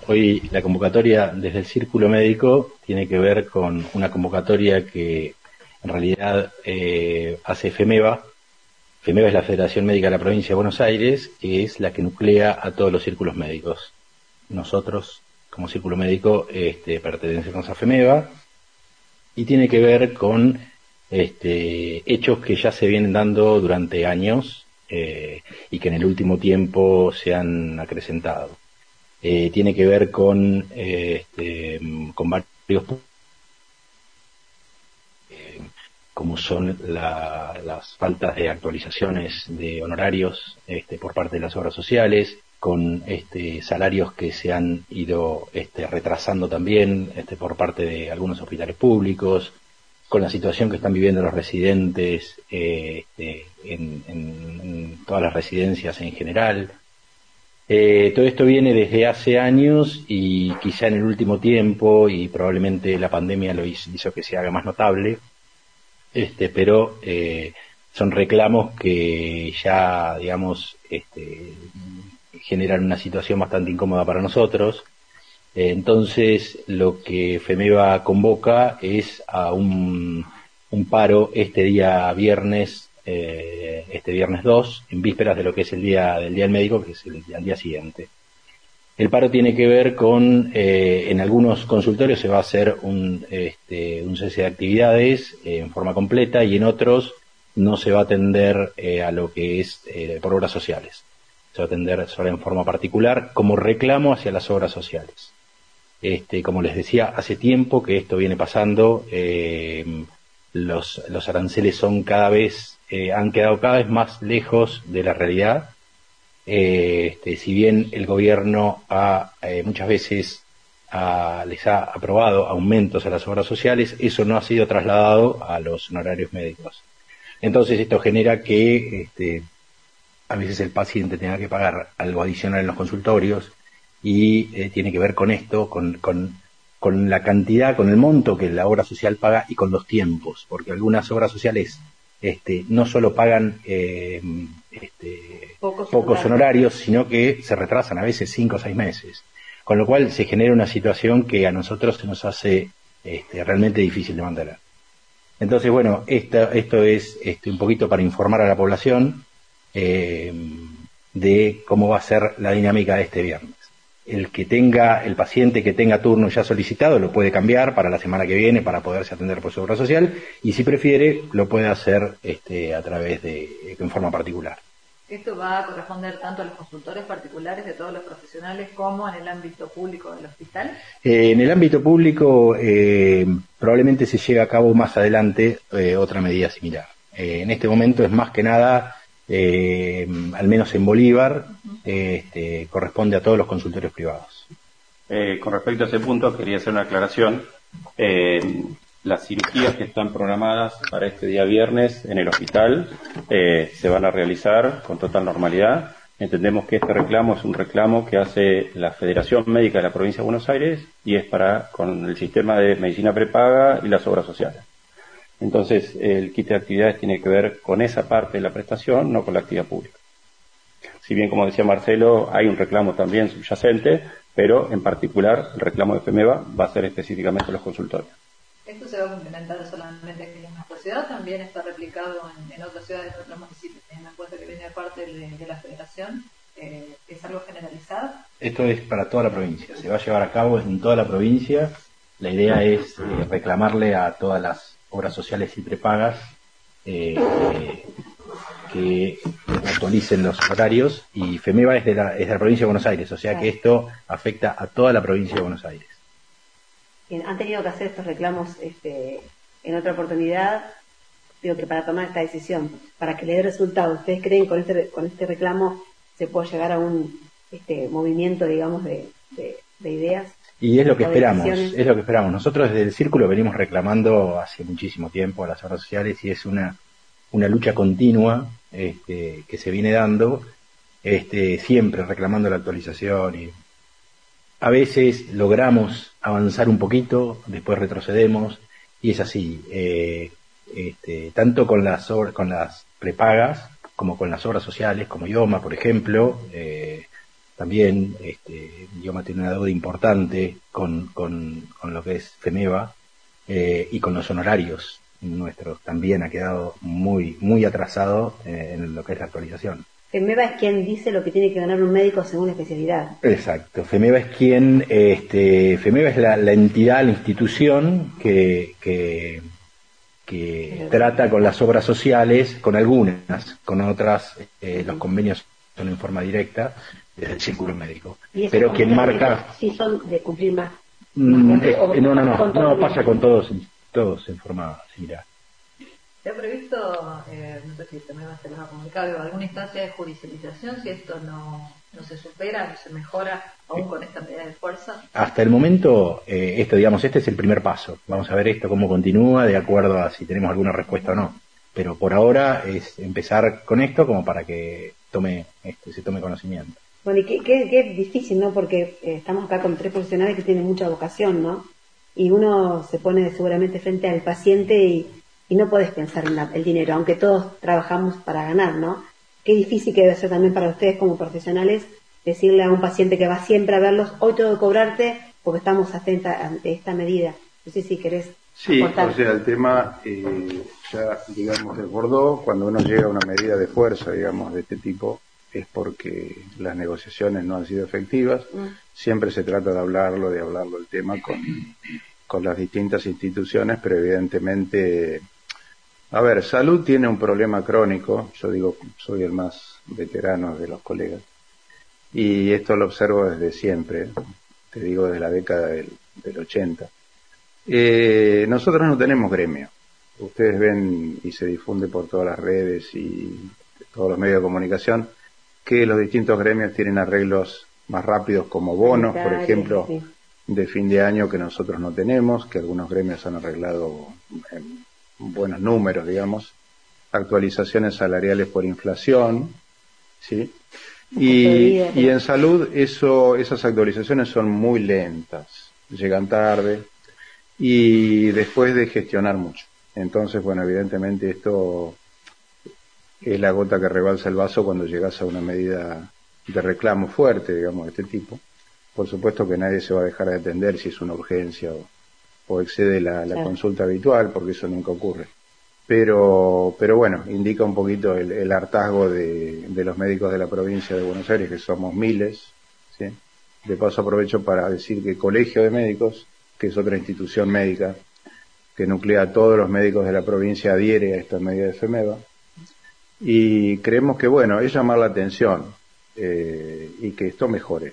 Hoy la convocatoria desde el Círculo Médico tiene que ver con una convocatoria que en realidad hace FEMEVA. FEMEVA es la Federación Médica de la Provincia de Buenos Aires, que es la que nuclea a todos los círculos médicos. Nosotros, como Círculo Médico, pertenecemos a FEMEVA y tiene que ver con hechos que ya se vienen dando durante años y que en el último tiempo se han acrecentado. Tiene que ver con varios puntos, como son las faltas de actualizaciones de honorarios por parte de las obras sociales, con salarios que se han ido retrasando también por parte de algunos hospitales públicos, con la situación que están viviendo los residentes en todas las residencias en general. Todo esto viene desde hace años y quizá en el último tiempo, y probablemente la pandemia lo hizo que se haga más notable, pero son reclamos que ya, digamos, generan una situación bastante incómoda para nosotros. Entonces, lo que FEMEVA convoca es a un paro este día viernes, viernes 2, en vísperas de lo que es el día del médico, que es al día siguiente. El paro tiene que ver con, en algunos consultorios se va a hacer un cese de actividades en forma completa, y en otros no se va a atender a lo que es por obras sociales. Se va a atender solo en forma particular como reclamo hacia las obras sociales. Como les decía, hace tiempo que esto viene pasando. Los aranceles son han quedado cada vez más lejos de la realidad. Si bien el gobierno muchas veces les ha aprobado aumentos a las obras sociales, eso no ha sido trasladado a los honorarios médicos. Entonces esto genera que a veces el paciente tenga que pagar algo adicional en los consultorios, y tiene que ver con esto, con la cantidad, con el monto que la obra social paga y con los tiempos, porque algunas obras sociales no solo pagan pocos honorarios, sino que se retrasan a veces 5 o 6 meses, con lo cual se genera una situación que a nosotros se nos hace realmente difícil de mantener. Entonces, bueno, esto es un poquito para informar a la población de cómo va a ser la dinámica de este viernes. El paciente que tenga turno ya solicitado lo puede cambiar para la semana que viene para poderse atender por su obra social, y si prefiere lo puede hacer a través en forma particular. ¿Esto va a corresponder tanto a los consultores particulares de todos los profesionales como en el ámbito público del hospital? En el ámbito público probablemente se lleve a cabo más adelante otra medida similar. En este momento es más que nada, al menos en Bolívar, corresponde a todos los consultorios privados. Con respecto a ese punto, quería hacer una aclaración. Las cirugías que están programadas para este día viernes en el hospital se van a realizar con total normalidad. Entendemos que este reclamo es un reclamo que hace la Federación Médica de la Provincia de Buenos Aires, y es con el sistema de medicina prepaga y las obras sociales. Entonces, el kit de actividades tiene que ver con esa parte de la prestación, no con la actividad pública. Si bien, como decía Marcelo, hay un reclamo también subyacente, pero en particular el reclamo de FEMEVA va a ser específicamente los consultorios. ¿Esto se va a complementar solamente aquí en nuestra ciudad? ¿También está replicado en otras ciudades, en otros municipios? Teniendo en cuenta que viene de parte de la federación, ¿es algo generalizado? Esto es para toda la provincia, se va a llevar a cabo en toda la provincia. La idea es reclamarle a todas las obras sociales y prepagas que actualicen los horarios, y FEMEVA es de la provincia de Buenos Aires, o sea que esto afecta a toda la provincia de Buenos Aires. Bien, han tenido que hacer estos reclamos en otra oportunidad, digo que para tomar esta decisión, para que le dé resultado. ¿Ustedes creen que con este reclamo se puede llegar a un movimiento, digamos, de ideas? Y es lo que esperamos, Nosotros desde el Círculo venimos reclamando hace muchísimo tiempo a las obras sociales, y es una lucha continua que se viene dando, siempre reclamando la actualización, y a veces logramos avanzar un poquito, después retrocedemos, y es así, tanto con las prepagas como con las obras sociales, como IOMA, por ejemplo. también, Idioma tiene una deuda importante con lo que es FEMEVA, y con los honorarios nuestros también ha quedado muy atrasado en lo que es la actualización. FEMEVA es quien dice lo que tiene que ganar un médico según la especialidad. Exacto, FEMEVA es FEMEVA es la entidad, la institución que trata con las obras sociales, con algunas, con otras los convenios son en forma directa desde el círculo médico. Pero quien marca... Sí, son de cumplir más. No, pasa con todos en forma similar. ¿Se ha previsto, no sé si también se les ha comunicado, alguna instancia de judicialización si esto no se supera, no se mejora aún con esta medida de fuerza? Hasta el momento, este es el primer paso. Vamos a ver esto cómo continúa de acuerdo a si tenemos alguna respuesta o no. Pero por ahora es empezar con esto como para que se tome conocimiento. Bueno, y qué difícil, ¿no? Porque estamos acá con 3 profesionales que tienen mucha vocación, ¿no? Y uno se pone seguramente frente al paciente y no podés pensar en el dinero, aunque todos trabajamos para ganar, ¿no? Qué difícil que debe ser también para ustedes como profesionales decirle a un paciente que va siempre a verlos, hoy tengo que cobrarte porque estamos atentas ante esta medida. No sé si querés aportar. O sea, el tema ya, digamos, desbordó. Cuando uno llega a una medida de fuerza, digamos, de este tipo, es porque las negociaciones no han sido efectivas. Siempre se trata de hablarlo el tema con las distintas instituciones, pero evidentemente, a ver, salud tiene un problema crónico. Yo digo, soy el más veterano de los colegas, y esto lo observo desde siempre, te digo desde la década del 80. Nosotros no tenemos gremio. Ustedes ven y se difunde por todas las redes y todos los medios de comunicación que los distintos gremios tienen arreglos más rápidos como bonos, por ejemplo, sí, de fin de año, que nosotros no tenemos, que algunos gremios han arreglado en buenos números, digamos, actualizaciones salariales por inflación, ¿sí? Y en salud esas actualizaciones son muy lentas, llegan tarde y después de gestionar mucho. Entonces, bueno, evidentemente esto es la gota que rebalsa el vaso cuando llegas a una medida de reclamo fuerte, digamos, de este tipo. Por supuesto que nadie se va a dejar de atender si es una urgencia o excede la consulta habitual, porque eso nunca ocurre. Pero bueno, indica un poquito el hartazgo de los médicos de la provincia de Buenos Aires, que somos miles, ¿sí? De paso aprovecho para decir que el Colegio de Médicos, que es otra institución médica que nuclea a todos los médicos de la provincia, adhiere a esta medida de FEMEVA, y creemos que, bueno, es llamar la atención y que esto mejore.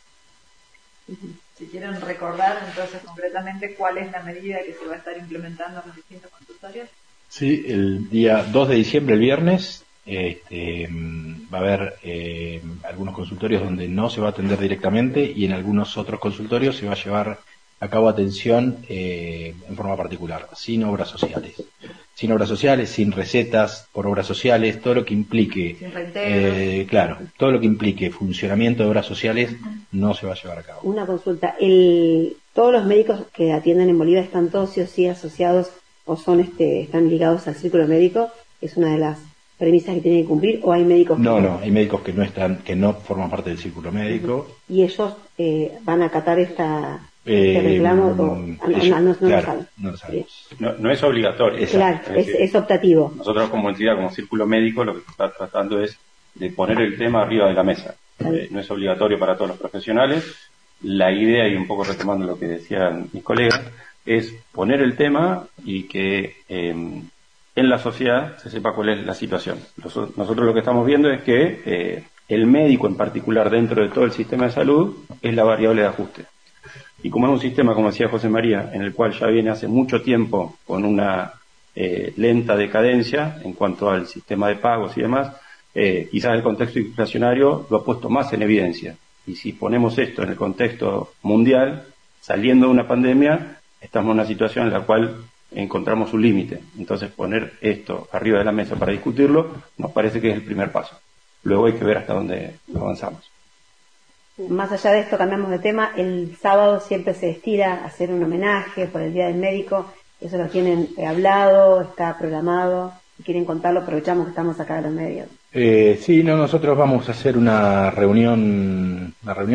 Si quieren recordar entonces concretamente cuál es la medida que se va a estar implementando en los distintos consultorios. Sí, el día 2 de diciembre, el viernes, va a haber algunos consultorios donde no se va a atender directamente, y en algunos otros consultorios se va a llevar a cabo atención en forma particular, sin obras sociales. Sin obras sociales, sin recetas por obras sociales, todo lo que implique, todo lo que implique funcionamiento de obras sociales no se va a llevar a cabo. Una consulta, ¿todos los médicos que atienden en Bolívar están todos sí o sí asociados o están ligados al círculo médico? ¿Es una de las premisas que tienen que cumplir, o hay médicos que no, hay médicos que no forman parte del círculo médico? ¿Y ellos van a acatar este reclamo? No lo sabemos. No es obligatorio. Claro, es optativo. Nosotros como entidad, como círculo médico, lo que está tratando es de poner el tema arriba de la mesa. No es obligatorio para todos los profesionales. La idea, y un poco retomando lo que decían mis colegas, es poner el tema y que en la sociedad se sepa cuál es la situación. Nosotros lo que estamos viendo es que el médico en particular dentro de todo el sistema de salud es la variable de ajuste. Y como es un sistema, como decía José María, en el cual ya viene hace mucho tiempo con una lenta decadencia en cuanto al sistema de pagos y demás, quizás el contexto inflacionario lo ha puesto más en evidencia. Y si ponemos esto en el contexto mundial, saliendo de una pandemia, estamos en una situación en la cual encontramos un límite. Entonces, poner esto arriba de la mesa para discutirlo nos parece que es el primer paso. Luego hay que ver hasta dónde avanzamos. Más allá de esto, cambiamos de tema. El sábado siempre se estira a hacer un homenaje por el Día del Médico. Eso lo tienen hablado, está programado. Si quieren contarlo, aprovechamos que estamos acá en los medios. Sí, no, nosotros vamos a hacer una reunión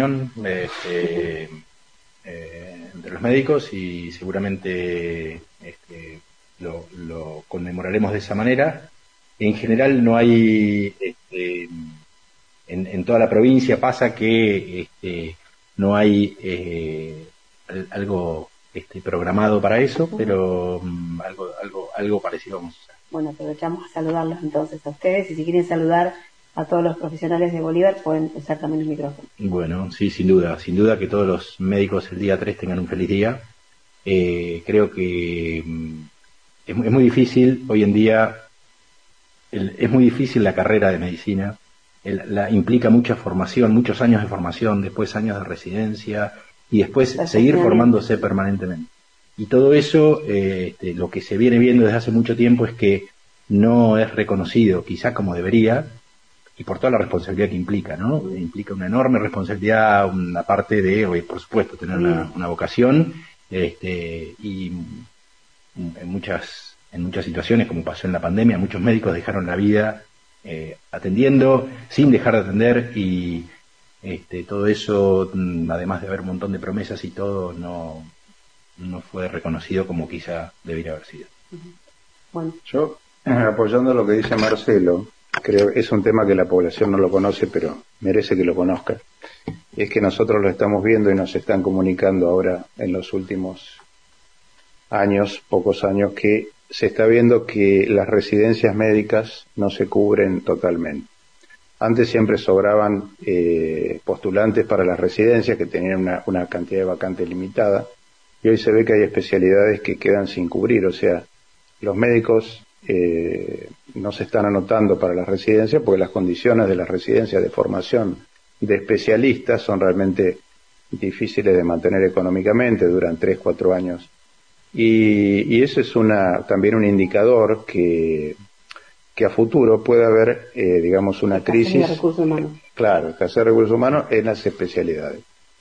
entre los médicos y seguramente lo conmemoraremos de esa manera. En general no hay, en toda la provincia pasa que no hay algo programado para eso, pero algo parecido vamos a hacer. Bueno, aprovechamos a saludarlos entonces a ustedes, y si quieren saludar a todos los profesionales de Bolívar pueden usar también el micrófono. Bueno, sí, sin duda que todos los médicos el día 3 tengan un feliz día. Creo que es muy difícil hoy en día, es muy difícil la carrera de medicina, implica mucha formación, muchos años de formación, después años de residencia y después seguir formándose permanentemente. Y todo eso, lo que se viene viendo desde hace mucho tiempo es que no es reconocido, quizás como debería, y por toda la responsabilidad que implica, ¿no? Implica una enorme responsabilidad, una parte de, por supuesto, tener una vocación, y en muchas situaciones, como pasó en la pandemia, muchos médicos dejaron la vida atendiendo, sin dejar de atender, y todo eso, además de haber un montón de promesas y todo, no fue reconocido como quizá debería haber sido. Bueno. Yo, apoyando lo que dice Marcelo, creo que es un tema que la población no lo conoce, pero merece que lo conozca. Es que nosotros lo estamos viendo y nos están comunicando ahora en los últimos años, pocos años, que se está viendo que las residencias médicas no se cubren totalmente. Antes siempre sobraban postulantes para las residencias que tenían una cantidad de vacantes limitada, y hoy se ve que hay especialidades que quedan sin cubrir, o sea, los médicos no se están anotando para las residencias porque las condiciones de las residencias de formación de especialistas son realmente difíciles de mantener económicamente, duran 3-4 años. Y eso es también un indicador que a futuro puede haber, digamos, una crisis. De recursos humanos. Claro, escasez de recursos humanos en las especialidades.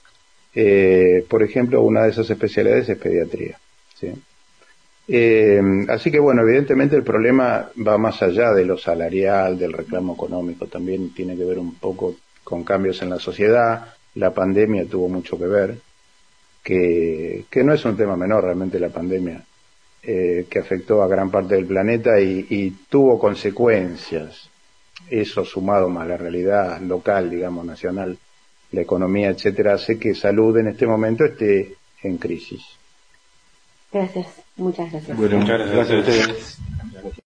Por ejemplo, una de esas especialidades es pediatría, ¿sí? Así que bueno, evidentemente el problema va más allá de lo salarial, del reclamo económico, también tiene que ver un poco con cambios en la sociedad. La pandemia tuvo mucho que ver, que no es un tema menor realmente la pandemia, que afectó a gran parte del planeta y tuvo consecuencias. Eso sumado más la realidad local, digamos, nacional, la economía, etcétera, hace que salud en este momento esté en crisis. Gracias, muchas gracias. Bueno, muchas gracias a ustedes.